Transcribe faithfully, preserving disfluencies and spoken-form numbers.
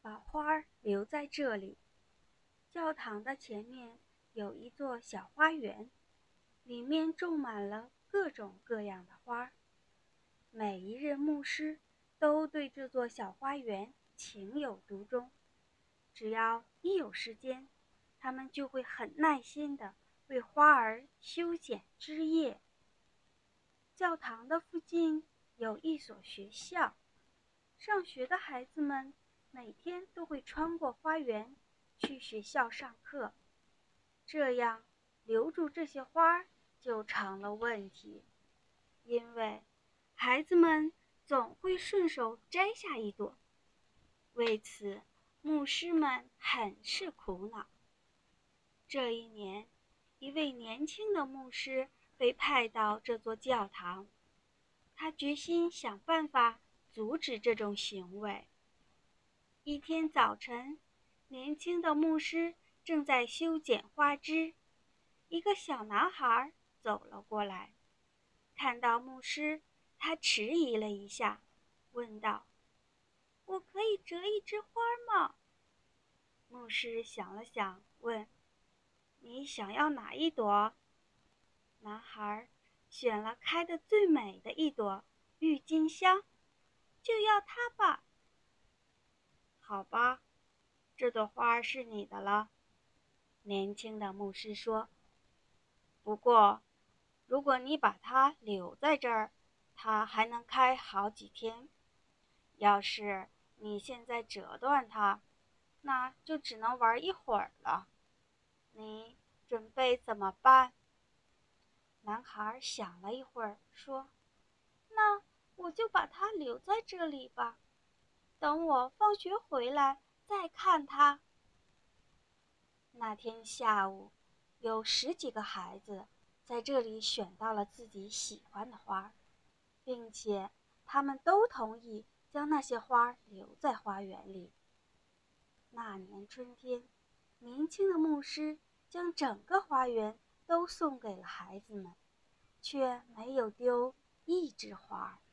把花儿留在这里。教堂的前面有一座小花园，里面种满了各种各样的花。每一任牧师都对这座小花园情有独钟，只要一有时间，他们就会很耐心地为花儿修剪枝叶。教堂的附近有一所学校，上学的孩子们每天都会穿过花园去学校上课，这样留住这些花就成了问题，因为孩子们总会顺手摘下一朵。为此，牧师们很是苦恼。这一年，一位年轻的牧师被派到这座教堂，他决心想办法阻止这种行为。一天早晨，年轻的牧师正在修剪花枝，一个小男孩走了过来，看到牧师，他迟疑了一下，问道：“我可以折一枝花吗？”牧师想了想，问：“你想要哪一朵？”男孩选了开得最美的一朵郁金香，就要它吧。好吧，这朵花是你的了，年轻的牧师说。不过，如果你把它留在这儿，它还能开好几天。要是你现在折断它，那就只能玩一会儿了。你准备怎么办？男孩想了一会儿，说：“那我就把它留在这里吧，等我放学回来再看它。”那天下午，有十几个孩子在这里选到了自己喜欢的花，并且他们都同意将那些花留在花园里。那年春天，年轻的牧师将整个花园都送给了孩子们，却没有丢一枝花。